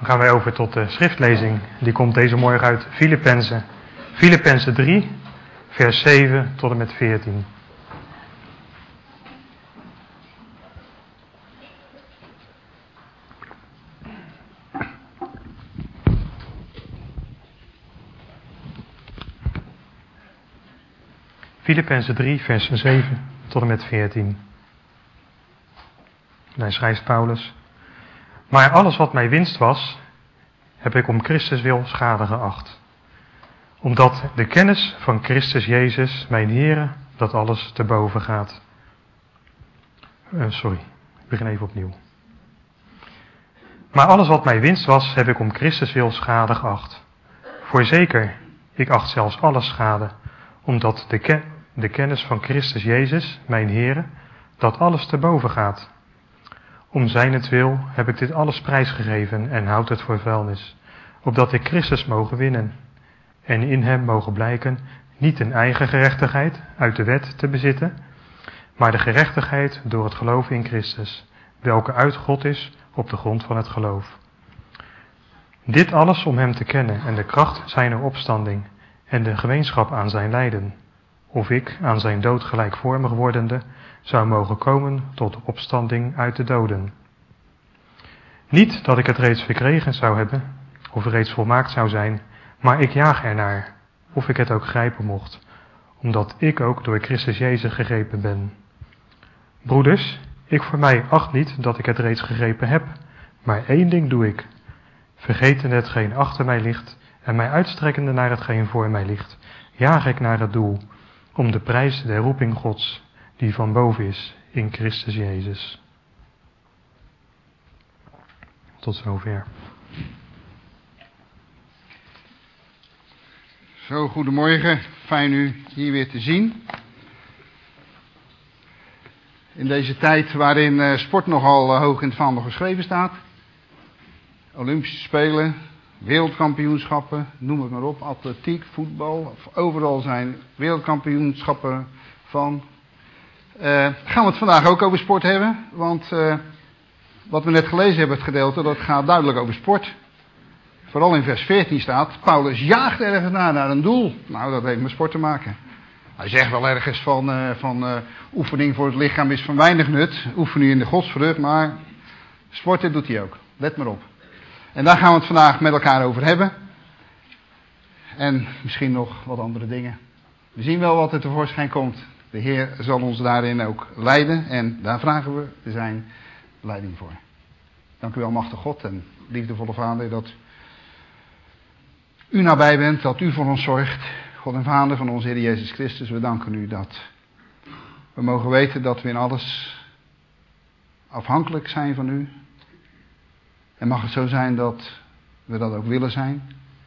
Dan gaan wij over tot de schriftlezing. Die komt deze morgen uit Filippenzen. Filippenzen 3, vers 7 tot en met 14. Filippenzen 3, vers 7 tot en met 14. Daar schrijft Paulus: Maar alles wat mij winst was, heb ik om Christus wil schade geacht. Omdat de kennis van Christus Jezus, mijn Heere, dat alles te boven gaat. Ik begin even opnieuw. Maar alles wat mij winst was, heb ik om Christus wil schade geacht. Voorzeker, ik acht zelfs alles schade, omdat de kennis van Christus Jezus, mijn Heere, dat alles te boven gaat. Om zijnentwil heb ik dit alles prijsgegeven en houd het voor vuilnis, opdat ik Christus mogen winnen en in hem mogen blijken niet een eigen gerechtigheid uit de wet te bezitten, maar de gerechtigheid door het geloof in Christus, welke uit God is op de grond van het geloof. Dit alles om hem te kennen en de kracht zijner opstanding en de gemeenschap aan zijn lijden, of ik aan zijn dood gelijkvormig wordende zou mogen komen tot de opstanding uit de doden. Niet dat ik het reeds verkregen zou hebben, of reeds volmaakt zou zijn, maar ik jaag ernaar, of ik het ook grijpen mocht, omdat ik ook door Christus Jezus gegrepen ben. Broeders, ik voor mij acht niet dat ik het reeds gegrepen heb, maar één ding doe ik, vergetende hetgeen achter mij ligt en mij uitstrekkende naar hetgeen voor mij ligt, jaag ik naar het doel, om de prijs der roeping Gods, die van boven is, in Christus Jezus. Tot zover. Zo, goedemorgen. Fijn u hier weer te zien. In deze tijd waarin sport nogal hoog in het vaandel geschreven staat. Olympische Spelen, wereldkampioenschappen, noem het maar op. Atletiek, voetbal, overal zijn wereldkampioenschappen van. Gaan we het vandaag ook over sport hebben. Want wat we net gelezen hebben, het gedeelte, dat gaat duidelijk over sport. Vooral in vers 14 staat, Paulus jaagt ergens naar een doel. Nou, dat heeft met sport te maken. Hij zegt wel ergens van oefening voor het lichaam is van weinig nut. Oefen nu in de godsvrucht, maar sporten doet hij ook. Let maar op. En daar gaan we het vandaag met elkaar over hebben. En misschien nog wat andere dingen. We zien wel wat er tevoorschijn komt. De Heer zal ons daarin ook leiden. En daar vragen we zijn leiding voor. Dank u wel, machtige God en liefdevolle Vader, dat u nabij bent, dat u voor ons zorgt. God en Vader van onze Heer Jezus Christus, we danken u dat we mogen weten dat we in alles afhankelijk zijn van u. En mag het zo zijn dat we dat ook willen zijn.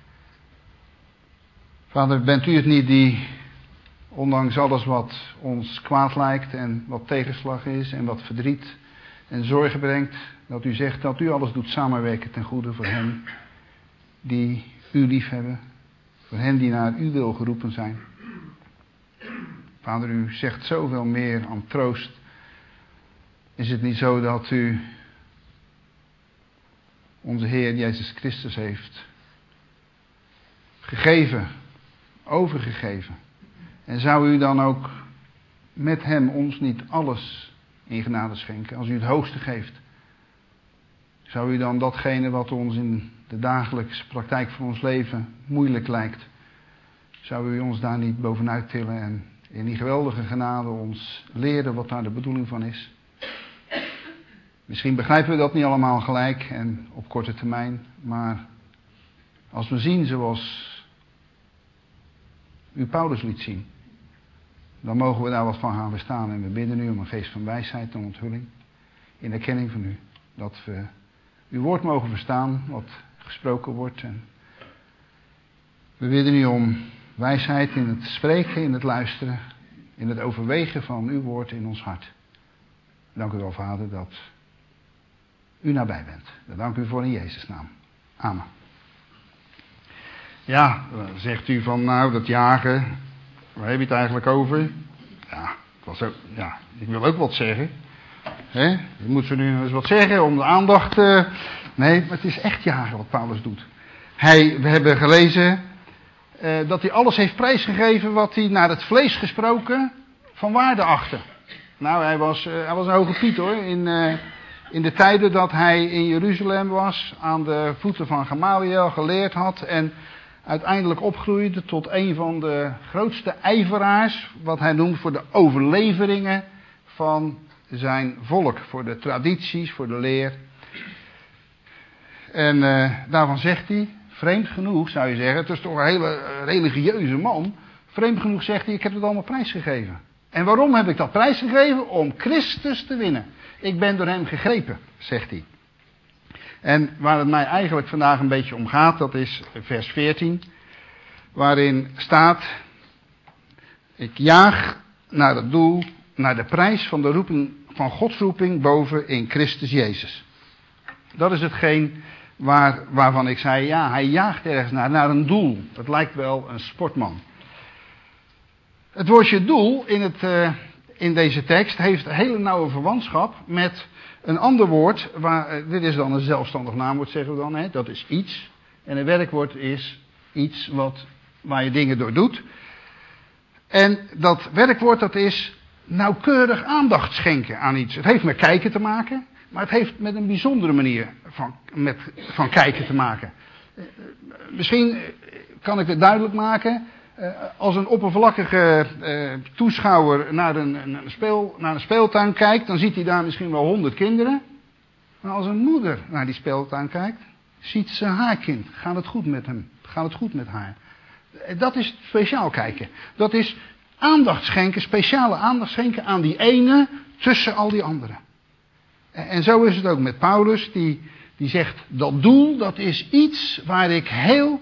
Vader, bent u het niet die, ondanks alles wat ons kwaad lijkt en wat tegenslag is en wat verdriet en zorgen brengt, dat u zegt dat u alles doet samenwerken ten goede voor hen die u lief hebben, voor hen die naar uw wil geroepen zijn. Vader, u zegt zoveel meer aan troost. Is het niet zo dat u onze Heer Jezus Christus heeft gegeven, overgegeven? En zou u dan ook met hem ons niet alles in genade schenken? Als u het hoogste geeft, zou u dan datgene wat ons in de dagelijkse praktijk van ons leven moeilijk lijkt, zou u ons daar niet bovenuit tillen en in die geweldige genade ons leren wat daar de bedoeling van is? Misschien begrijpen we dat niet allemaal gelijk en op korte termijn, maar als we zien zoals u Paulus liet zien, dan mogen we daar wat van gaan verstaan. En we bidden u om een geest van wijsheid en onthulling in erkenning van u. Dat we uw woord mogen verstaan, wat gesproken wordt. En we bidden u om wijsheid in het spreken, in het luisteren, in het overwegen van uw woord in ons hart. Dank u wel, Vader, dat u nabij bent. Dat dank u voor in Jezus' naam. Amen. Ja, dan zegt u van, nou, dat jagen, waar heb je het eigenlijk over? Ik wil ook wat zeggen. Je moet ze nu eens wat zeggen om de aandacht Nee, maar het is echt jagen wat Paulus doet. We hebben gelezen dat hij alles heeft prijsgegeven wat hij naar het vlees gesproken van waarde achtte. Nou, hij was een hoge piet hoor. In de tijden dat hij in Jeruzalem was, aan de voeten van Gamaliel geleerd had en uiteindelijk opgroeide tot een van de grootste ijveraars, wat hij noemt voor de overleveringen van zijn volk, voor de tradities, voor de leer. En daarvan zegt hij, vreemd genoeg zou je zeggen, het is toch een hele religieuze man, vreemd genoeg zegt hij, ik heb het allemaal prijsgegeven. En waarom heb ik dat prijsgegeven? Om Christus te winnen. Ik ben door hem gegrepen, zegt hij. En waar het mij eigenlijk vandaag een beetje om gaat, dat is vers 14. Waarin staat, ik jaag naar het doel, naar de prijs van de roeping, van Gods roeping boven in Christus Jezus. Dat is hetgeen waarvan ik zei, ja, hij jaagt ergens naar een doel. Het lijkt wel een sportman. Het woordje doel in deze tekst heeft een hele nauwe verwantschap met een ander woord. Dit is dan een zelfstandig naamwoord, zeggen we dan. Hè? Dat is iets. En een werkwoord is iets waar je dingen door doet. En dat werkwoord dat is nauwkeurig aandacht schenken aan iets. Het heeft met kijken te maken. Maar het heeft met een bijzondere manier van kijken te maken. Misschien kan ik het duidelijk maken. Als een oppervlakkige toeschouwer naar een speeltuin kijkt, dan ziet hij daar misschien wel 100 kinderen. Maar als een moeder naar die speeltuin kijkt, ziet ze haar kind. Gaat het goed met hem? Gaat het goed met haar? Dat is speciaal kijken. Dat is aandacht schenken, speciale aandacht schenken aan die ene tussen al die anderen. En zo is het ook met Paulus, die zegt, dat doel, dat is iets waar ik heel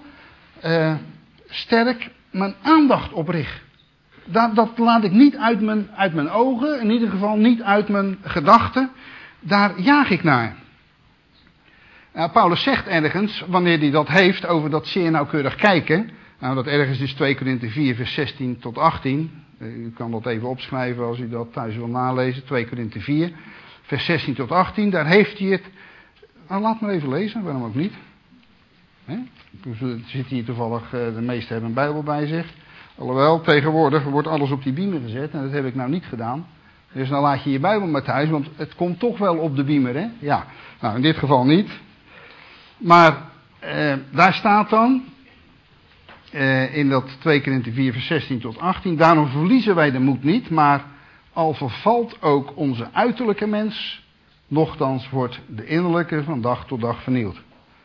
sterk mijn aandacht op richt. Dat laat ik niet uit mijn ogen, in ieder geval niet uit mijn gedachten. Daar jaag ik naar. Nou, Paulus zegt ergens, wanneer hij dat heeft, over dat zeer nauwkeurig kijken. Nou, dat ergens is 2 Korinthe 4, vers 16 tot 18. U kan dat even opschrijven als u dat thuis wil nalezen. 2 Korinthe 4, vers 16 tot 18. Daar heeft hij het. Nou, laat maar even lezen, waarom ook niet. Er zit hier toevallig, de meesten hebben een Bijbel bij zich. Alhoewel, tegenwoordig wordt alles op die beamer gezet. En dat heb ik nou niet gedaan. Dus dan laat je je Bijbel maar thuis, want het komt toch wel op de beamer, hè? Ja, nou in dit geval niet. Maar daar staat dan, in dat 2 Korinthe 4 vers 16 tot 18. Daarom verliezen wij de moed niet, maar al vervalt ook onze uiterlijke mens, nochtans wordt de innerlijke van dag tot dag vernield.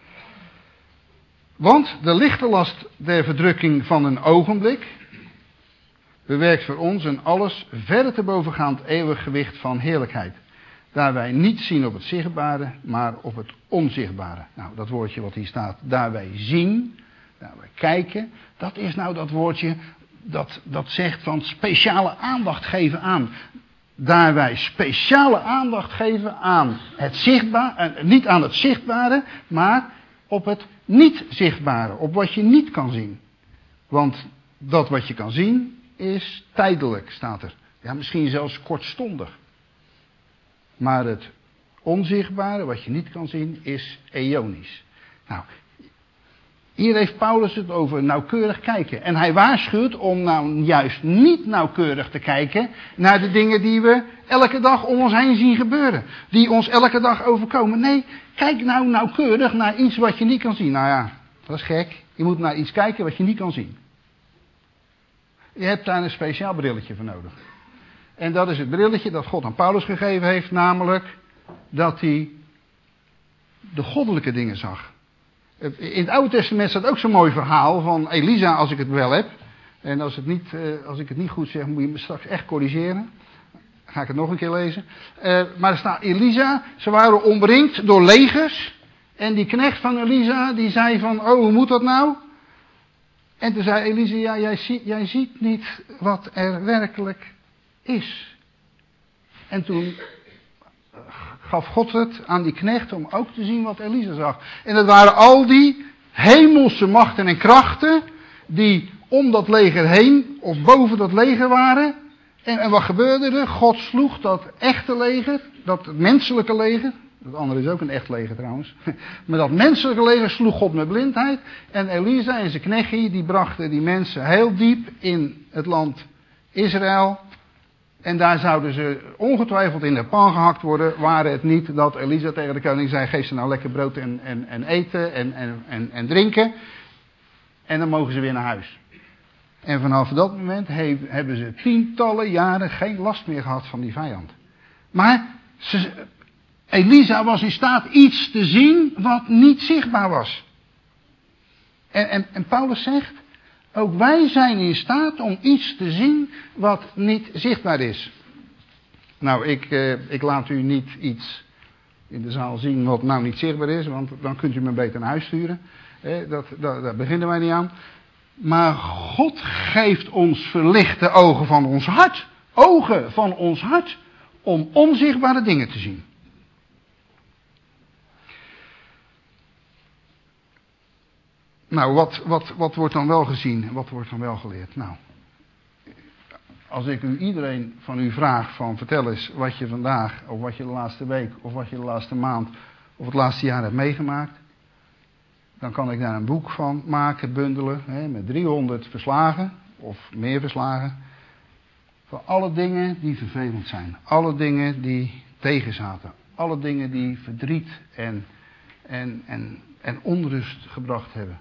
Want de lichte last der verdrukking van een ogenblik bewerkt voor ons een alles verre te bovengaand eeuwig gewicht van heerlijkheid. Daar wij niet zien op het zichtbare, maar op het onzichtbare. Nou, dat woordje wat hier staat, daar wij zien, daar wij kijken, dat is nou dat woordje dat zegt van speciale aandacht geven aan. Daar wij speciale aandacht geven aan het zichtbare, niet aan het zichtbare, maar op het niet zichtbare, op wat je niet kan zien. Want dat wat je kan zien is tijdelijk, staat er. Ja, misschien zelfs kortstondig. Maar het onzichtbare, wat je niet kan zien, is eonisch. Nou, hier heeft Paulus het over nauwkeurig kijken. En hij waarschuwt om nou juist niet nauwkeurig te kijken naar de dingen die we elke dag om ons heen zien gebeuren. Die ons elke dag overkomen. Nee, kijk nou nauwkeurig naar iets wat je niet kan zien. Nou ja, dat is gek. Je moet naar iets kijken wat je niet kan zien. Je hebt daar een speciaal brilletje voor nodig. En dat is het brilletje dat God aan Paulus gegeven heeft, namelijk dat hij de goddelijke dingen zag. In het Oude Testament staat ook zo'n mooi verhaal van Elisa, als ik het wel heb. En als ik het niet goed zeg, moet je me straks echt corrigeren. Dan ga ik het nog een keer lezen. Maar er staat Elisa, ze waren omringd door legers. En die knecht van Elisa, die zei van, oh, hoe moet dat nou? En toen zei Elisa, ja, jij ziet niet wat er werkelijk is. En toen gaf God het aan die knecht om ook te zien wat Elisa zag. En dat waren al die hemelse machten en krachten die om dat leger heen of boven dat leger waren. En wat gebeurde er? God sloeg dat echte leger, dat menselijke leger, Dat andere is ook een echt leger trouwens. Maar dat menselijke leger sloeg God met blindheid. En Elisa en zijn knechtje, die brachten die mensen heel diep in het land Israël. En daar zouden ze ongetwijfeld in de pan gehakt worden, waren het niet dat Elisa tegen de koning zei, geef ze nou lekker brood en eten en drinken. En dan mogen ze weer naar huis. En vanaf dat moment hebben ze tientallen jaren geen last meer gehad van die vijand. Maar Elisa was in staat iets te zien wat niet zichtbaar was. En Paulus zegt, ook wij zijn in staat om iets te zien wat niet zichtbaar is. Nou, ik laat u niet iets in de zaal zien wat nou niet zichtbaar is, want dan kunt u me beter naar huis sturen. Daar beginnen wij niet aan. Maar God geeft ons verlichte ogen van ons hart. Ogen van ons hart. Om onzichtbare dingen te zien. Nou, wat wordt dan wel gezien? Wat wordt dan wel geleerd? Nou, als ik iedereen van u vraag van vertel eens wat je vandaag, of wat je de laatste week, of wat je de laatste maand, of het laatste jaar hebt meegemaakt. Dan kan ik daar een boek van maken, bundelen, met 300 verslagen, of meer verslagen. Van alle dingen die vervelend zijn. Alle dingen die tegenzaten. Alle dingen die verdriet en onrust gebracht hebben.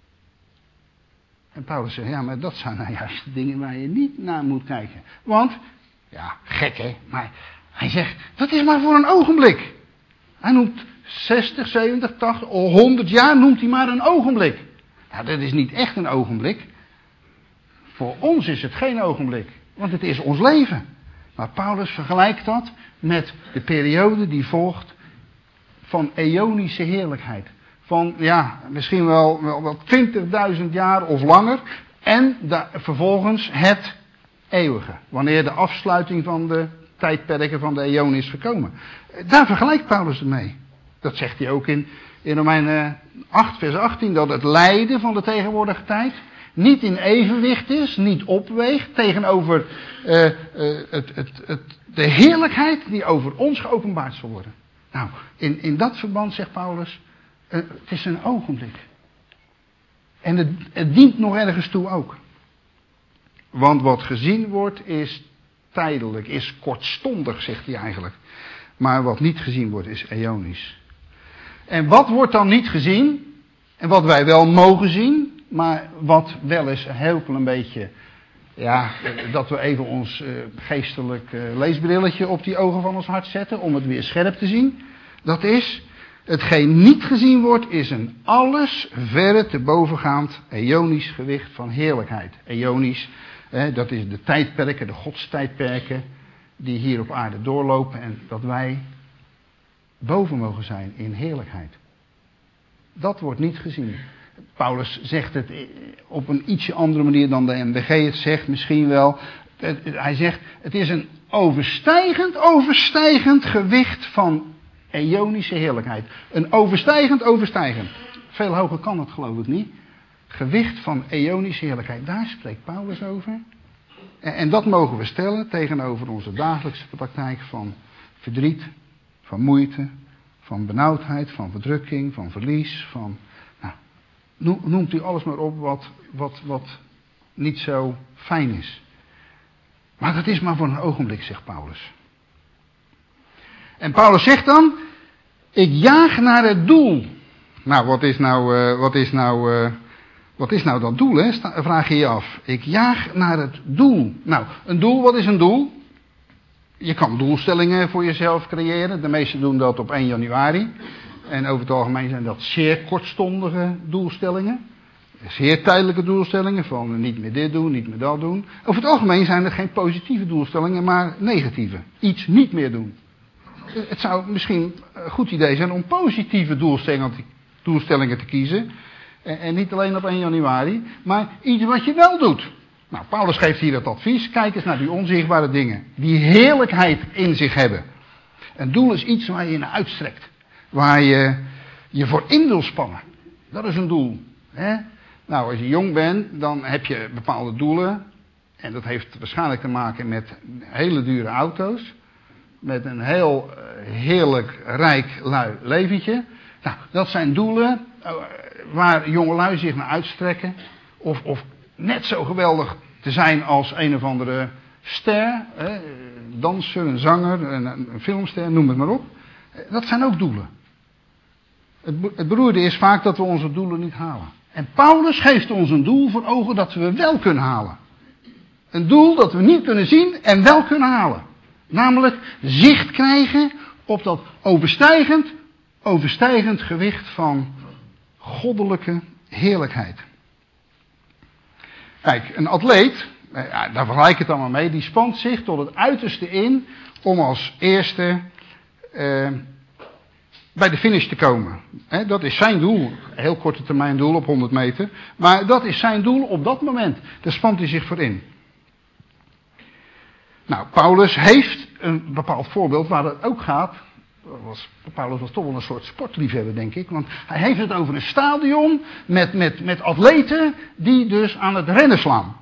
En Paulus zegt, ja, maar dat zijn nou juist de dingen waar je niet naar moet kijken. Want, ja, gek hè, maar hij zegt, dat is maar voor een ogenblik. Hij noemt 60, 70, 80, 100 jaar noemt hij maar een ogenblik. Nou, dat is niet echt een ogenblik. Voor ons is het geen ogenblik, want het is ons leven. Maar Paulus vergelijkt dat met de periode die volgt van eonische heerlijkheid. Van, ja, misschien wel 20.000 jaar of langer. En vervolgens het eeuwige. Wanneer de afsluiting van de tijdperken van de eon is gekomen. Daar vergelijkt Paulus het mee. Dat zegt hij ook in Romeinen 8 vers 18. Dat het lijden van de tegenwoordige tijd niet in evenwicht is. Niet opweegt tegenover de heerlijkheid die over ons geopenbaard zal worden. Nou, in dat verband zegt Paulus. Het is een ogenblik. En het dient nog ergens toe ook. Want wat gezien wordt is tijdelijk, is kortstondig, zegt hij eigenlijk. Maar wat niet gezien wordt is eonisch. En wat wordt dan niet gezien? En wat wij wel mogen zien, maar wat wel eens heel klein beetje, ja, dat we even ons geestelijk leesbrilletje op die ogen van ons hart zetten, om het weer scherp te zien. Dat is, hetgeen niet gezien wordt, is een alles verre te bovengaand eonisch gewicht van heerlijkheid. Eonisch, dat is de tijdperken, de godstijdperken, die hier op aarde doorlopen en dat wij boven mogen zijn in heerlijkheid. Dat wordt niet gezien. Paulus zegt het op een ietsje andere manier dan de MBG het zegt, misschien wel. Hij zegt, het is een overstijgend gewicht van eonische heerlijkheid. Een overstijgend. Veel hoger kan het geloof ik niet. Gewicht van eonische heerlijkheid. Daar spreekt Paulus over. En dat mogen we stellen tegenover onze dagelijkse praktijk van verdriet, van moeite, van benauwdheid, van verdrukking, van verlies, van... Nou, noemt u alles maar op wat niet zo fijn is. Maar dat is maar voor een ogenblik, zegt Paulus. En Paulus zegt dan, ik jaag naar het doel. Nou, wat is nou dat doel, hè? Vraag je je af. Ik jaag naar het doel. Nou, een doel, wat is een doel? Je kan doelstellingen voor jezelf creëren. De meesten doen dat op 1 januari. En over het algemeen zijn dat zeer kortstondige doelstellingen. Zeer tijdelijke doelstellingen van niet meer dit doen, niet meer dat doen. Over het algemeen zijn het geen positieve doelstellingen, maar negatieve. Iets niet meer doen. Het zou misschien een goed idee zijn om positieve doelstellingen te kiezen. En niet alleen op 1 januari, maar iets wat je wel doet. Nou, Paulus geeft hier het advies. Kijk eens naar die onzichtbare dingen. Die heerlijkheid in zich hebben. Een doel is iets waar je naar uitstrekt. Waar je je voor in wil spannen. Dat is een doel. Hè? Nou, als je jong bent, dan heb je bepaalde doelen. En dat heeft waarschijnlijk te maken met hele dure auto's. met een heel heerlijk, rijk, lui leventje. Nou, dat zijn doelen waar jongelui zich naar uitstrekken. Of net zo geweldig te zijn als een of andere ster, een danser, een zanger, een filmster, noem het maar op. Dat zijn ook doelen. Het beroerde is vaak dat we onze doelen niet halen. En Paulus geeft ons een doel voor ogen dat we wel kunnen halen. Een doel dat we niet kunnen zien en wel kunnen halen. Namelijk zicht krijgen op dat overstijgend gewicht van goddelijke heerlijkheid. Kijk, een atleet, daar vergelijk ik het allemaal mee, die spant zich tot het uiterste in om als eerste bij de finish te komen. Dat is zijn doel, heel korte termijn doel op 100 meter, maar dat is zijn doel op dat moment. Daar spant hij zich voor in. Nou, Paulus heeft een bepaald voorbeeld waar het ook gaat. Paulus was toch wel een soort sportliefhebber, denk ik. Want hij heeft het over een stadion met atleten die dus aan het rennen slaan.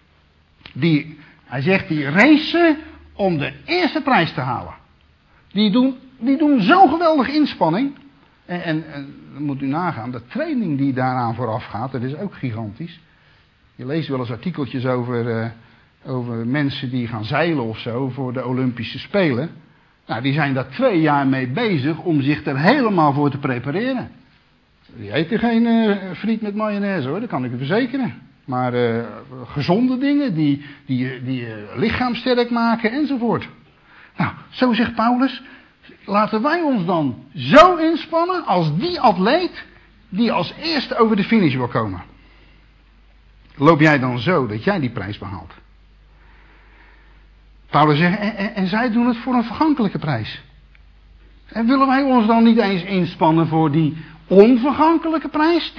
Hij zegt, die racen om de eerste prijs te halen. Die doen zo'n geweldige inspanning. En dan moet u nagaan, de training die daaraan vooraf gaat, dat is ook gigantisch. Je leest wel eens artikeltjes over mensen die gaan zeilen of zo voor de Olympische Spelen. Nou, die zijn daar 2 jaar mee bezig om zich er helemaal voor te prepareren. Die eten geen friet met mayonaise hoor, dat kan ik u verzekeren. Maar gezonde dingen die je lichaam sterk maken enzovoort. Nou, zo zegt Paulus, laten wij ons dan zo inspannen als die atleet die als eerste over de finish wil komen. Loop jij dan zo dat jij die prijs behaalt? Paulus zegt, en zij doen het voor een vergankelijke prijs. En willen wij ons dan niet eens inspannen voor die onvergankelijke prijs?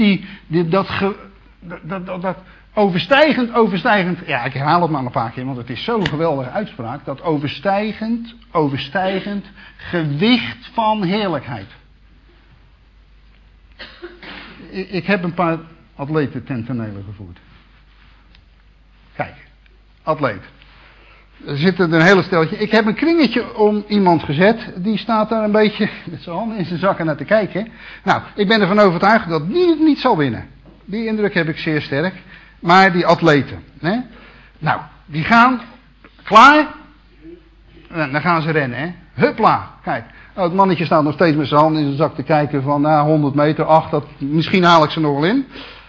Dat overstijgend, ja, ik herhaal het maar een paar keer, want het is zo'n geweldige uitspraak. Dat overstijgend gewicht van heerlijkheid. Ik heb een paar atleten ten tonele gevoerd. Kijk, atleet. Er zit een hele steltje. Ik heb een kringetje om iemand gezet. Die staat daar een beetje met zijn handen in zijn zakken naar te kijken. Nou, ik ben ervan overtuigd dat die het niet zal winnen. Die indruk heb ik zeer sterk. Maar die atleten. Hè? Nou, die gaan klaar. En dan gaan ze rennen. Hè? Hupla. Kijk. Nou, het mannetje staat nog steeds met zijn handen in zijn zak te kijken van 100 meter. Misschien haal ik ze nog wel in.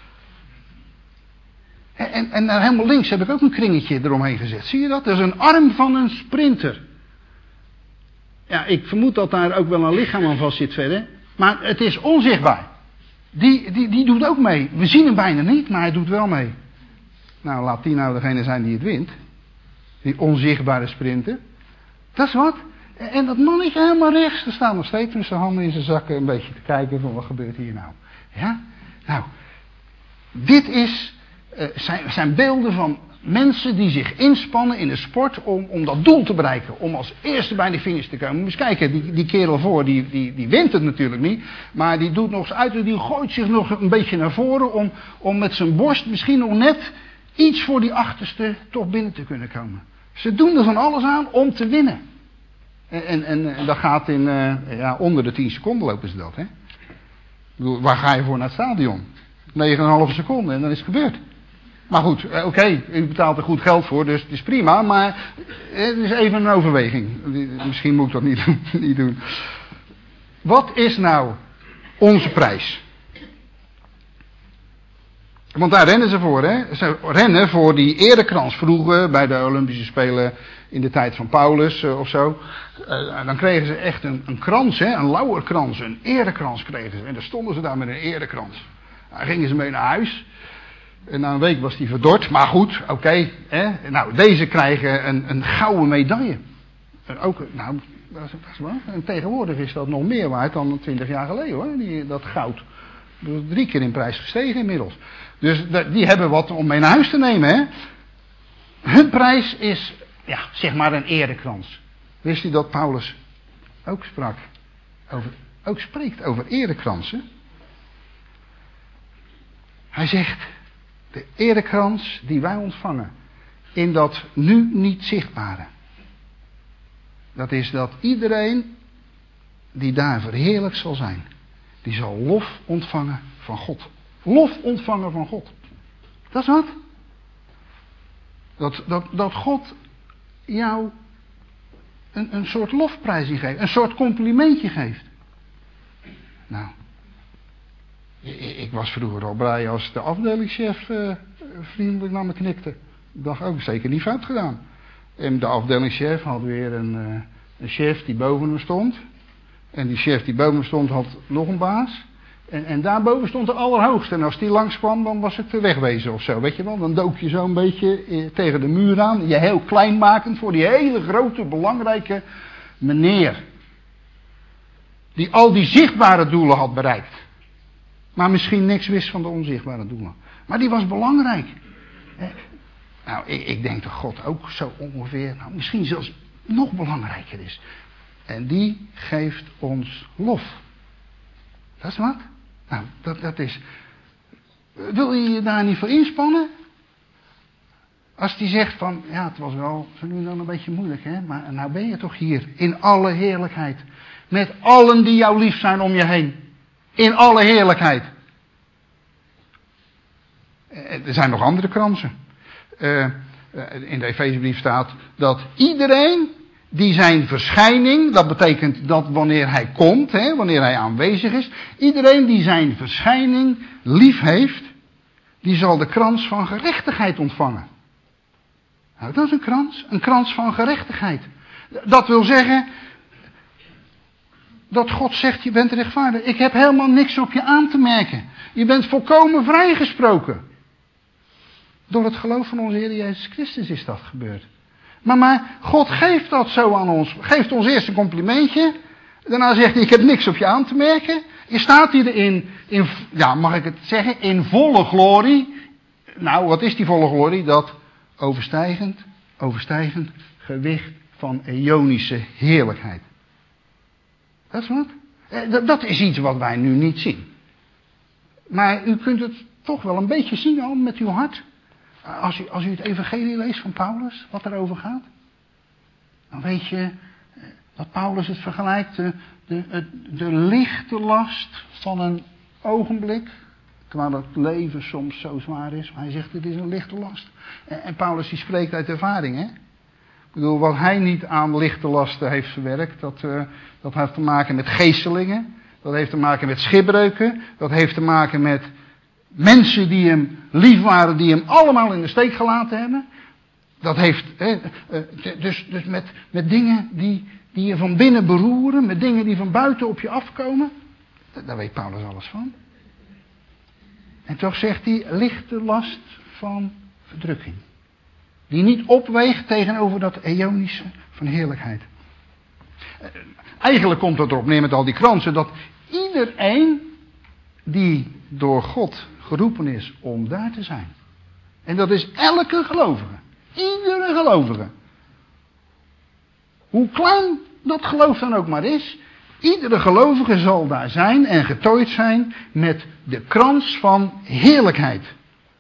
En daar helemaal links heb ik ook een kringetje eromheen gezet. Zie je dat? Dat is een arm van een sprinter. Ja, ik vermoed dat daar ook wel een lichaam aan vast zit verder. Maar het is onzichtbaar. Die doet ook mee. We zien hem bijna niet, maar hij doet wel mee. Nou, laat die nou degene zijn die het wint. Die onzichtbare sprinter. Dat is wat. En dat mannetje helemaal rechts, er staat nog steeds met zijn handen in zijn zakken een beetje te kijken van wat gebeurt hier nou. Ja? Nou, dit zijn beelden van mensen die zich inspannen in de sport om dat doel te bereiken. Om als eerste bij de finish te komen. Moet eens kijken, die kerel voor, die wint het natuurlijk niet. Maar die doet nog eens uit, die gooit zich nog een beetje naar voren om met zijn borst misschien nog net iets voor die achterste toch binnen te kunnen komen. Ze doen er van alles aan om te winnen. En dat gaat onder de 10 seconden lopen ze dat. Hè? Ik bedoel, waar ga je voor naar het stadion? 9,5 seconden en dan is het gebeurd. Maar goed, oké, u betaalt er goed geld voor, dus het is prima, maar het is even een overweging. Misschien moet ik dat niet doen. Wat is nou onze prijs? Want daar rennen ze voor, hè? Ze rennen voor die erekrans. Vroeger bij de Olympische Spelen in de tijd van Paulus of zo. Dan kregen ze echt een krans, hè? Een lauwerkrans, een erekrans kregen ze. En dan stonden ze daar met een erekrans. Dan gingen ze mee naar huis. En na een week was die verdord. Maar goed, oké. Nou, deze krijgen een gouden medaille. En tegenwoordig is dat nog meer waard dan 20 jaar geleden hoor. Dat goud. Dat is 3 keer in prijs gestegen inmiddels. Dus die hebben wat om mee naar huis te nemen. Hè? Hun prijs is, zeg maar een erekrans. Wist u dat Paulus ook spreekt over erekransen? Hij zegt, de erekrans die wij ontvangen, in dat nu niet zichtbare. Dat is dat iedereen die daar verheerlijkt zal zijn, die zal lof ontvangen van God. Lof ontvangen van God. Dat is wat? Dat God jou een soort lofprijzing geeft. Een soort complimentje geeft. Nou. Ik was vroeger al blij als de afdelingschef vriendelijk naar me knikte. Ik dacht ook, zeker niet fout gedaan. En de afdelingschef had weer een chef die boven hem stond. En die chef die boven hem stond had nog een baas. En daarboven stond de allerhoogste. En als die langskwam, dan was het wegwezen of zo. Weet je wel, dan dook je zo een beetje tegen de muur aan. Je heel klein makend voor die hele grote, belangrijke meneer. Die al die zichtbare doelen had bereikt. Maar misschien niks wist van de onzichtbare doelen. Maar die was belangrijk. Nou, ik denk dat God ook zo ongeveer, nou, misschien zelfs nog belangrijker is. En die geeft ons lof. Dat is wat? Nou, dat is... Wil je je daar niet voor inspannen? Als die zegt van, ja, het was wel zo nu dan een beetje moeilijk, hè. Maar nou ben je toch hier, in alle heerlijkheid. Met allen die jou lief zijn om je heen. In alle heerlijkheid. Er zijn nog andere kransen. In de Efezebrief staat dat iedereen die zijn verschijning, dat betekent dat wanneer hij komt, hè, wanneer hij aanwezig is, iedereen die zijn verschijning lief heeft, die zal de krans van gerechtigheid ontvangen. Nou, dat is een krans van gerechtigheid. Dat wil zeggen, dat God zegt, je bent rechtvaardig. Ik heb helemaal niks op je aan te merken. Je bent volkomen vrijgesproken. Door het geloof van onze Heer Jezus Christus is dat gebeurd. Maar God geeft dat zo aan ons. Geeft ons eerst een complimentje. Daarna zegt hij, ik heb niks op je aan te merken. Je staat hier in ja, mag ik het zeggen, in volle glorie. Nou, wat is die volle glorie? Dat overstijgend gewicht van eonische heerlijkheid. Dat is wat? Dat is iets wat wij nu niet zien. Maar u kunt het toch wel een beetje zien al met uw hart. Als u het evangelie leest van Paulus, wat erover gaat. Dan weet je dat Paulus het vergelijkt. De lichte last van een ogenblik. Terwijl het leven soms zo zwaar is. Maar hij zegt het is een lichte last. En Paulus die spreekt uit ervaring, hè. Ik bedoel, wat hij niet aan lichte lasten heeft verwerkt, dat heeft te maken met geestelingen. Dat heeft te maken met schipbreuken. Dat heeft te maken met mensen die hem lief waren, die hem allemaal in de steek gelaten hebben. Dat heeft, dus met dingen die je van binnen beroeren, met dingen die van buiten op je afkomen. Daar weet Paulus alles van. En toch zegt hij, lichte last van verdrukking. Die niet opweegt tegenover dat eonische van heerlijkheid. Eigenlijk komt het erop neer met al die kransen dat iedereen die door God geroepen is om daar te zijn. En dat is elke gelovige. Iedere gelovige. Hoe klein dat geloof dan ook maar is. Iedere gelovige zal daar zijn en getooid zijn met de krans van heerlijkheid.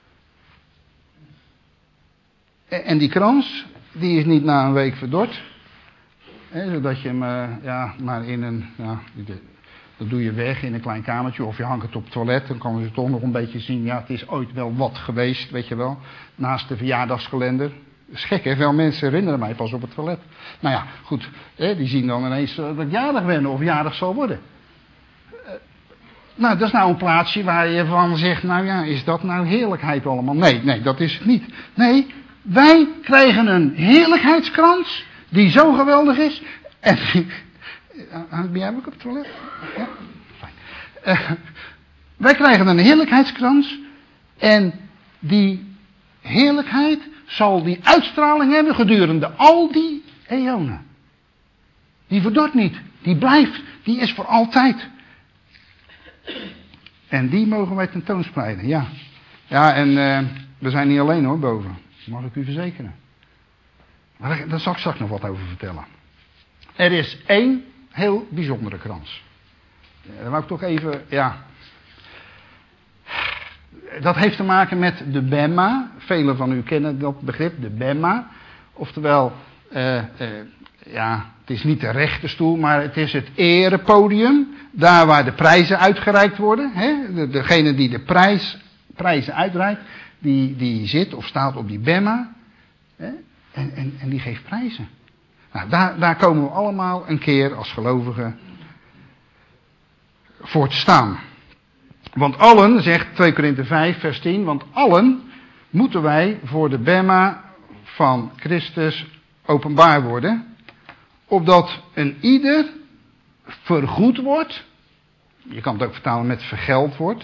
En die krans, die is niet na een week verdord. Zodat je hem maar in een... dat doe je weg in een klein kamertje of je hangt het op het toilet. Dan kan je toch nog een beetje zien, ja, het is ooit wel wat geweest, weet je wel. Naast de verjaardagskalender. Dat is gek, hè? Veel mensen herinneren mij pas op het toilet. Nou ja, goed. Die zien dan ineens dat ik jarig ben of jarig zal worden. Nou, dat is nou een plaatsje waar je van zegt, nou ja, is dat nou heerlijkheid allemaal? Nee, dat is het niet. Nee, wij krijgen een heerlijkheidskrans die zo geweldig is. En ben jij ook op het toilet? Ja? Fijn. Wij krijgen een heerlijkheidskrans. En die heerlijkheid zal die uitstraling hebben gedurende al die eonen. Die verdort niet. Die blijft. Die is voor altijd. En die mogen wij tentoonspreiden. Ja. Ja, en we zijn niet alleen hoor, boven. Dat mag ik u verzekeren. Maar daar zal ik straks nog wat over vertellen. Er is één heel bijzondere krans. Daar wou ik toch even, ja. Dat heeft te maken met de Bema. Velen van u kennen dat begrip, de Bema. Oftewel, het Het is niet de rechterstoel, maar het is het erepodium. Daar waar de prijzen uitgereikt worden. Hè? Degene die de prijzen uitreikt, die zit of staat op die bemma. Hè? En die geeft prijzen. Nou, daar komen we allemaal een keer als gelovigen voor te staan. Want allen, zegt 2 Korinthe 5 vers 10, want allen moeten wij voor de bemma van Christus openbaar worden. Opdat een ieder vergoed wordt. Je kan het ook vertalen met vergeld wordt.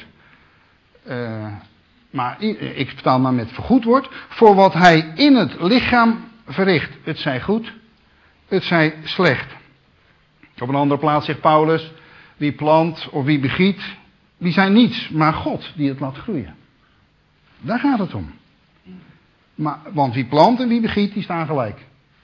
Maar ik vertaal maar met vergoed wordt. Voor wat hij in het lichaam verricht. Het zij goed, het zij slecht. Op een andere plaats zegt Paulus. Wie plant of wie begiet. Die zijn niets, maar God die het laat groeien. Daar gaat het om. Want wie plant en wie begiet, die staan gelijk.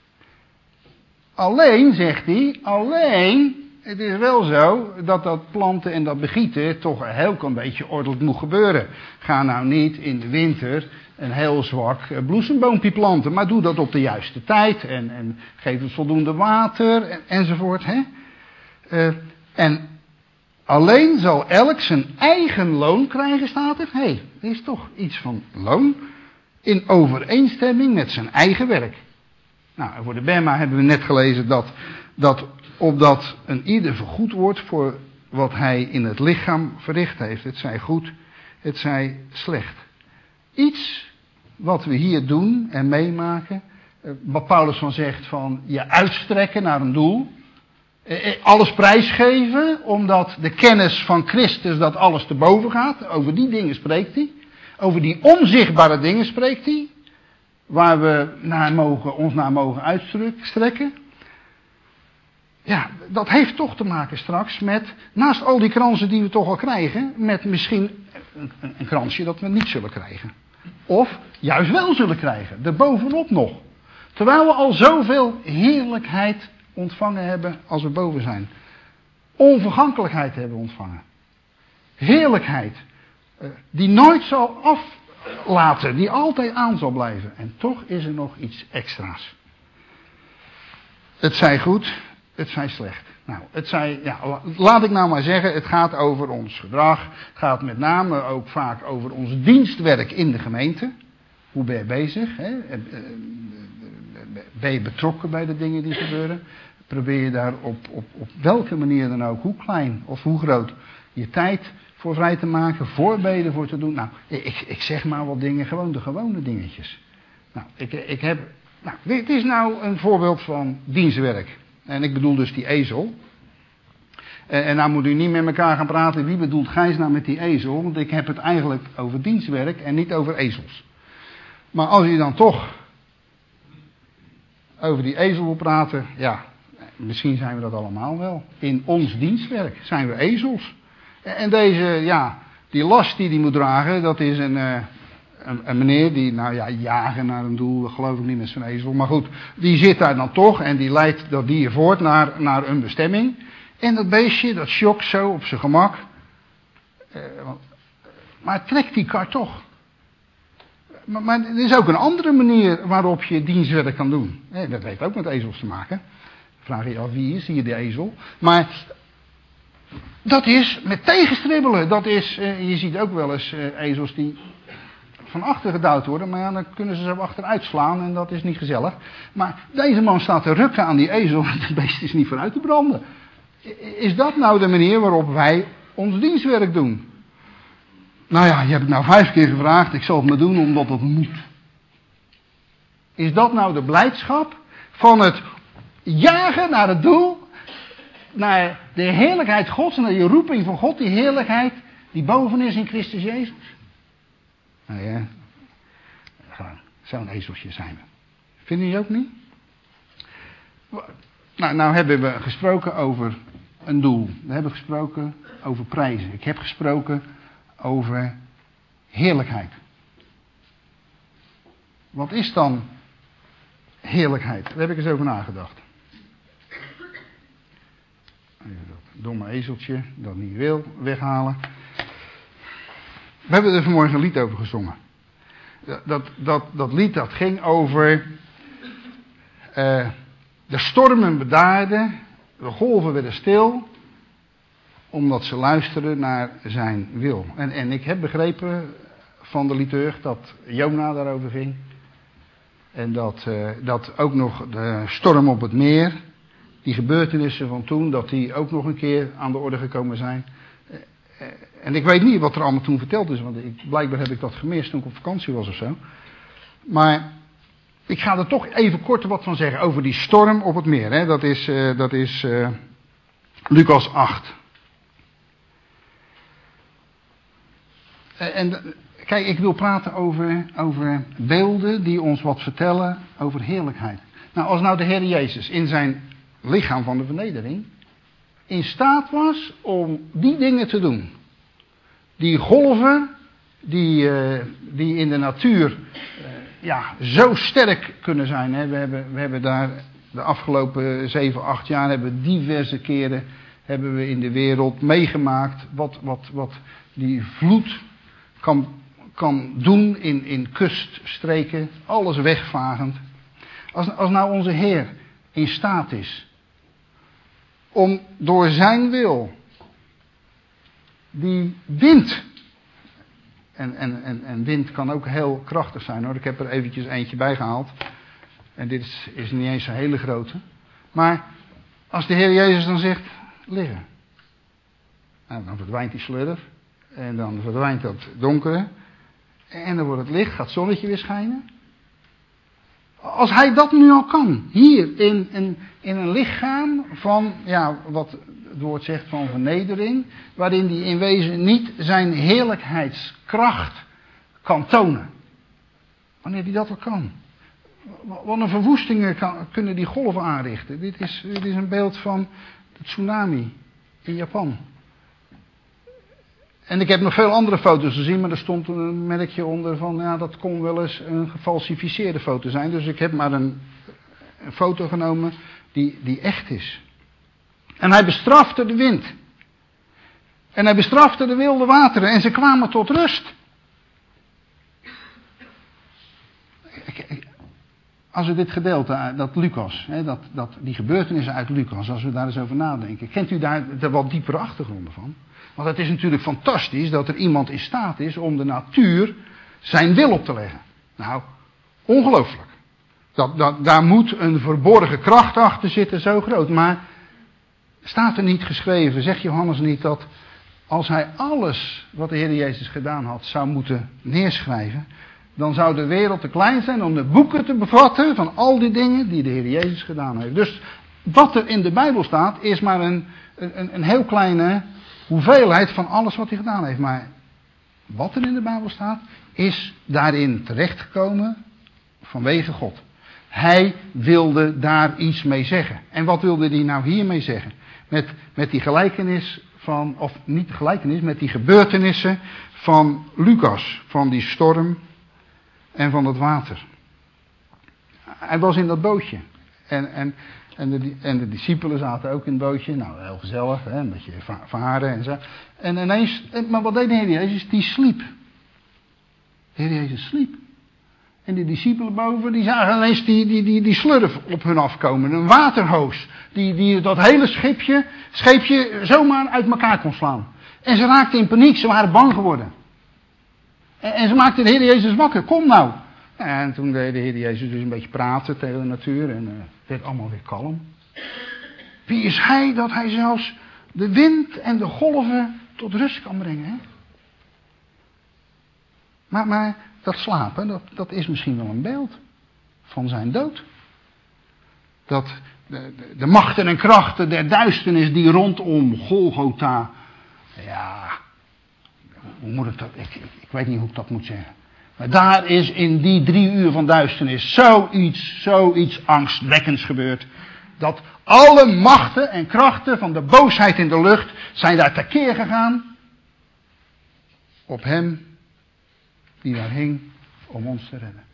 Alleen, zegt hij, het is wel zo dat planten en dat begieten toch een heel klein beetje ordelijk moet gebeuren. Ga nou niet in de winter een heel zwak bloesemboompje planten, maar doe dat op de juiste tijd en geef het voldoende water enzovoort. Hè? En alleen zal elk zijn eigen loon krijgen, staat er. Er is toch iets van loon in overeenstemming met zijn eigen werk. Nou, en voor de Bema hebben we net gelezen dat opdat een ieder vergoed wordt voor wat hij in het lichaam verricht heeft. Het zij goed, het zij slecht. Iets wat we hier doen en meemaken. Wat Paulus van zegt van je uitstrekken naar een doel. Alles prijsgeven, omdat de kennis van Christus dat alles te boven gaat. Over die dingen spreekt hij. Over die onzichtbare dingen spreekt hij. Waar we ons naar mogen uitstrekken. Ja, dat heeft toch te maken straks met, naast al die kransen die we toch al krijgen, met misschien een kransje dat we niet zullen krijgen. Of juist wel zullen krijgen, erbovenop nog. Terwijl we al zoveel heerlijkheid ontvangen hebben als we boven zijn. Onvergankelijkheid hebben ontvangen. Heerlijkheid. Die nooit zal aflaten, die altijd aan zal blijven. En toch is er nog iets extra's. Het zij goed, het zij slecht. Nou, laat ik nou maar zeggen, het gaat over ons gedrag. Het gaat met name ook vaak over ons dienstwerk in de gemeente. Hoe ben je bezig? Hè? Ben je betrokken bij de dingen die gebeuren? Probeer je daar op welke manier dan ook, hoe klein of hoe groot, je tijd voor vrij te maken, voorbeden voor te doen. Nou, ik zeg maar wat dingen, gewoon de gewone dingetjes. Nou, dit is nou een voorbeeld van dienstwerk. En ik bedoel dus die ezel. En nou moet u niet met elkaar gaan praten, wie bedoelt Gijs nou met die ezel? Want ik heb het eigenlijk over dienstwerk en niet over ezels. Maar als u dan toch over die ezel wil praten, ja, misschien zijn we dat allemaal wel. In ons dienstwerk zijn we ezels. En die last die moet dragen, dat is een meneer die, jagen naar een doel, dat geloof ik niet met zijn ezel. Maar goed, die zit daar dan toch en die leidt dat dier voort naar een bestemming. En dat beestje, dat sjokt zo op zijn gemak. Maar trekt die kar toch. Maar er is ook een andere manier waarop je dienstwerk kan doen. Dat heeft ook met ezels te maken. Vraag je af, wie is hier de ezel? Maar dat is met tegenstribbelen. Dat is, je ziet ook wel eens ezels die van achter gedouwd worden. Maar ja, dan kunnen ze achteruit slaan en dat is niet gezellig. Maar deze man staat te rukken aan die ezel. Het beest is niet vooruit te branden. Is dat nou de manier waarop wij ons dienstwerk doen? Nou ja, je hebt het nou 5 keer gevraagd. Ik zal het maar doen omdat het moet. Is dat nou de blijdschap van het jagen naar het doel? Naar de heerlijkheid Gods, naar die roeping van God, die heerlijkheid die boven is in Christus Jezus? Nou ja, gewoon, zo'n ezeltje zijn we. Vinden jullie ook niet? Nou hebben we gesproken over een doel. We hebben gesproken over prijzen. Ik heb gesproken over heerlijkheid. Wat is dan heerlijkheid? Daar heb ik eens over nagedacht. Even dat domme ezeltje dat niet wil weghalen. We hebben er vanmorgen een lied over gezongen. Dat lied dat ging over de De stormen bedaarden, de golven werden stil, omdat ze luisterden naar zijn wil. En ik heb begrepen van de liturg dat Jona daarover ging. En dat ook nog de storm op het meer, die gebeurtenissen van toen, dat die ook nog een keer aan de orde gekomen zijn. En ik weet niet wat er allemaal toen verteld is, want blijkbaar heb ik dat gemist toen ik op vakantie was of zo. Maar ik ga er toch even kort wat van zeggen over die storm op het meer. Hè. Dat is Lucas 8. En kijk, ik wil praten over beelden die ons wat vertellen over heerlijkheid. Nou, als nou de Heer Jezus in zijn lichaam van de vernedering in staat was om die dingen te doen. Die golven, die in de natuur zo sterk kunnen zijn. Hè. We hebben daar de afgelopen 7, 8 jaar hebben diverse keren hebben we in de wereld meegemaakt wat die vloed kan doen in kuststreken, alles wegvagend. Als nou onze Heer in staat is om door zijn wil die wind, en wind kan ook heel krachtig zijn hoor, ik heb er eventjes eentje bij gehaald, en dit is niet eens een hele grote, maar als de Heer Jezus dan zegt, liggen, nou, dan verdwijnt die slurf, en dan verdwijnt dat donkere, en dan wordt het licht, gaat het zonnetje weer schijnen. Als hij dat nu al kan, hier in een lichaam van, wat het woord zegt van vernedering, waarin hij in wezen niet zijn heerlijkheidskracht kan tonen. Wanneer hij dat al kan. Wat een verwoestingen kunnen die golven aanrichten. Dit is een beeld van de tsunami in Japan. En ik heb nog veel andere foto's gezien, maar er stond een merkje onder van, dat kon wel eens een gefalsificeerde foto zijn. Dus ik heb maar een foto genomen die echt is. En hij bestrafte de wind. En hij bestrafte de wilde wateren en ze kwamen tot rust. Als we dit gedeelte, dat Lucas, die gebeurtenissen uit Lucas, als we daar eens over nadenken, kent u daar de wat diepere achtergronden van? Want het is natuurlijk fantastisch dat er iemand in staat is om de natuur zijn wil op te leggen. Nou, ongelooflijk. Daar moet een verborgen kracht achter zitten, zo groot. Maar staat er niet geschreven, zegt Johannes niet, dat als hij alles wat de Heer Jezus gedaan had zou moeten neerschrijven, dan zou de wereld te klein zijn om de boeken te bevatten van al die dingen die de Heer Jezus gedaan heeft. Dus wat er in de Bijbel staat is maar een heel kleine hoeveelheid van alles wat hij gedaan heeft. Maar wat er in de Bijbel staat is daarin terechtgekomen vanwege God. Hij wilde daar iets mee zeggen. En wat wilde hij nou hiermee zeggen? Met die gelijkenis van, of niet de gelijkenis, met die gebeurtenissen van Lucas, van die storm en van het water. Hij was in dat bootje. En de discipelen zaten ook in het bootje. Nou, heel gezellig, een beetje varen en zo. En ineens, maar wat deed de Heer Jezus? Die sliep. De Heer Jezus sliep. En die discipelen boven, die zagen ineens die slurf op hun afkomen. Een waterhoos. Die dat hele scheepje zomaar uit elkaar kon slaan. En ze raakten in paniek, ze waren bang geworden. En ze maakten de Heer Jezus wakker. Kom nou. En toen deed de Heer Jezus dus een beetje praten tegen de natuur. En het werd allemaal weer kalm. Wie is hij dat hij zelfs de wind en de golven tot rust kan brengen? Hè? Maar dat slapen, dat is misschien wel een beeld van zijn dood. Dat de machten en krachten der duisternis die rondom Golgotha, hoe moet ik dat? Ik weet niet hoe ik dat moet zeggen. Maar daar is in die 3 uur van duisternis zoiets angstwekkends gebeurd. Dat alle machten en krachten van de boosheid in de lucht zijn daar tekeer gegaan. Op hem die daar hing om ons te redden.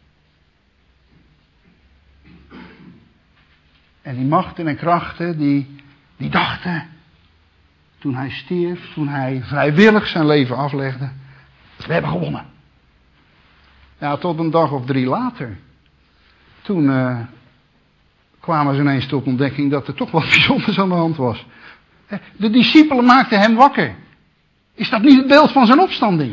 En die machten en krachten die dachten, toen hij stierf, toen hij vrijwillig zijn leven aflegde, we hebben gewonnen. Ja, tot een dag of 3 later. Toen kwamen ze ineens tot ontdekking dat er toch wat bijzonders aan de hand was. De discipelen maakten hem wakker. Is dat niet het beeld van zijn opstanding?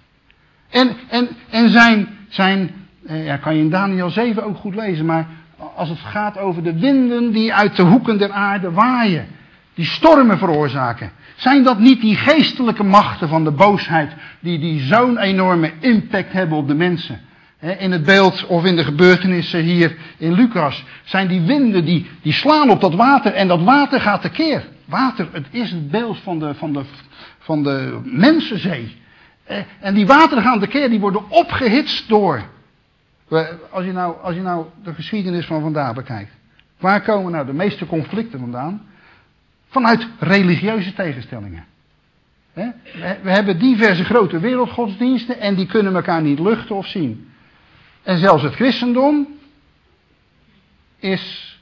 En kan je in Daniël 7 ook goed lezen, maar als het gaat over de winden die uit de hoeken der aarde waaien, die stormen veroorzaken, zijn dat niet die geestelijke machten van de boosheid die zo'n enorme impact hebben op de mensen? In het beeld of in de gebeurtenissen hier in Lucas zijn die winden die slaan op dat water en dat water gaat tekeer. Water, het is het beeld van de mensenzee. En die wateren gaan tekeer, die worden opgehitst door. Als je nou de geschiedenis van vandaag bekijkt. Waar komen nou de meeste conflicten vandaan? Vanuit religieuze tegenstellingen. We hebben diverse grote wereldgodsdiensten en die kunnen elkaar niet luchten of zien. En zelfs het christendom is,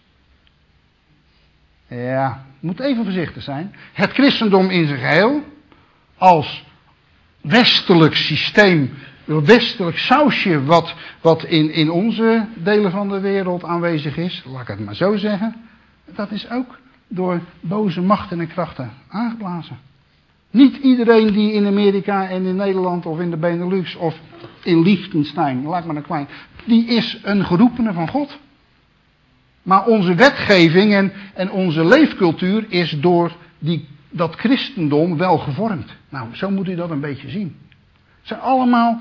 moet even voorzichtig zijn. Het christendom in zijn geheel, als westelijk systeem, een westelijk sausje wat in onze delen van de wereld aanwezig is, laat ik het maar zo zeggen, dat is ook door boze machten en krachten aangeblazen. Niet iedereen die in Amerika en in Nederland of in de Benelux of in Liechtenstein, laat maar een klein, die is een geroepene van God. Maar onze wetgeving en onze leefcultuur is door dat christendom wel gevormd. Nou, zo moet u dat een beetje zien. Het zijn allemaal,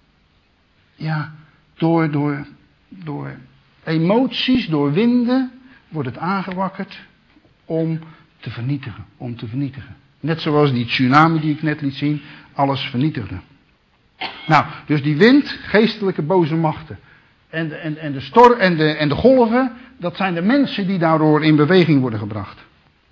door emoties, door winden, wordt het aangewakkerd om te vernietigen. Net zoals die tsunami die ik net liet zien, alles vernietigde. Nou, dus die wind, geestelijke boze machten. En de storm en de golven, dat zijn de mensen die daardoor in beweging worden gebracht.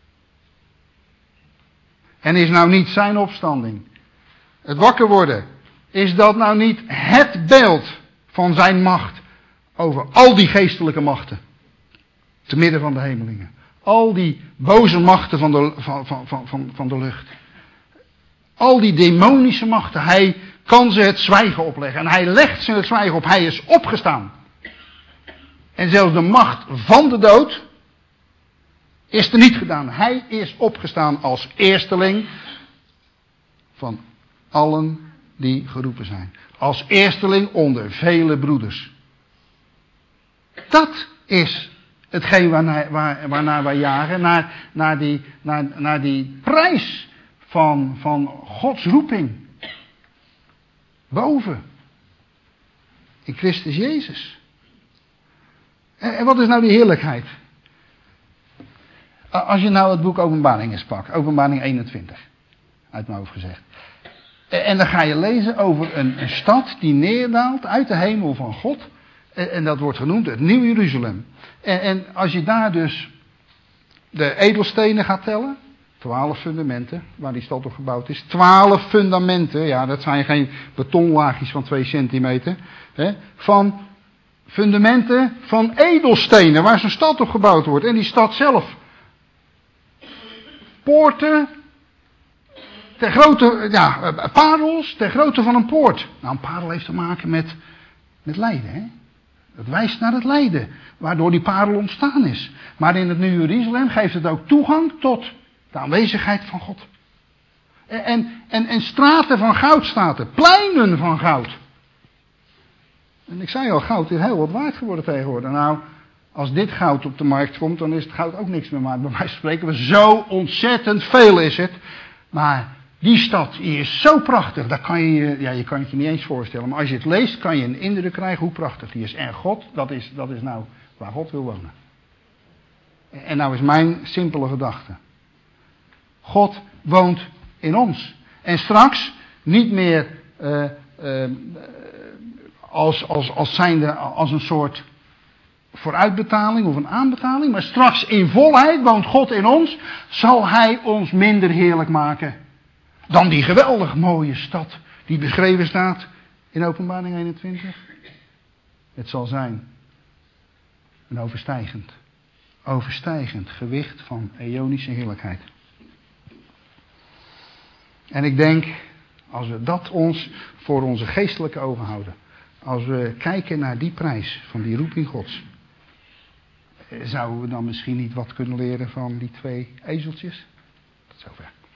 En is nou niet zijn opstanding, het wakker worden, is dat nou niet het beeld van zijn macht over al die geestelijke machten, te midden van de hemelingen. Al die boze machten van de lucht. Al die demonische machten, hij kan ze het zwijgen opleggen. En hij legt ze het zwijgen op. Hij is opgestaan. En zelfs de macht van de dood is er niet gedaan. Hij is opgestaan als eersteling van allen die geroepen zijn. Als eersteling onder vele broeders. Dat is hetgeen waarnaar wij jagen. Naar die prijs van Gods roeping. Boven. In Christus Jezus. En wat is nou die heerlijkheid? Als je nou het boek Openbaring eens pakt. Openbaring 21. Uit mijn hoofd gezegd. En dan ga je lezen over een stad die neerdaalt uit de hemel van God. En dat wordt genoemd het Nieuw Jeruzalem. En als je daar dus de edelstenen gaat tellen. 12 fundamenten waar die stad op gebouwd is. 12 fundamenten. Ja, dat zijn geen betonlaagjes van 2 centimeter. Van fundamenten van edelstenen waar zo'n stad op gebouwd wordt. En die stad zelf. Poorten. Ter grootte, parels ter grootte van een poort. Nou, een parel heeft te maken met lijden, hè. Het wijst naar het lijden, waardoor die parel ontstaan is. Maar in het Nieuwe Jeruzalem geeft het ook toegang tot de aanwezigheid van God. En straten van goud staat er, pleinen van goud. En ik zei al, goud is heel wat waard geworden tegenwoordig. Nou, als dit goud op de markt komt, dan is het goud ook niks meer waard. Bij wijze van spreken, zo ontzettend veel is het. Maar die stad, die is zo prachtig, dat kan je kan het je niet eens voorstellen. Maar als je het leest, kan je een indruk krijgen hoe prachtig die is. En God, dat is nou waar God wil wonen. En nou is mijn simpele gedachte. God woont in ons. En straks niet meer als een soort vooruitbetaling of een aanbetaling. Maar straks in volheid woont God in ons. Zal Hij ons minder heerlijk maken dan die geweldig mooie stad die beschreven staat in Openbaring 21. Het zal zijn een overstijgend gewicht van eonische heerlijkheid. En ik denk, als we dat ons voor onze geestelijke ogen houden, als we kijken naar die prijs van die roeping Gods, Zouden we dan misschien niet wat kunnen leren van die 2 ezeltjes? Tot zover.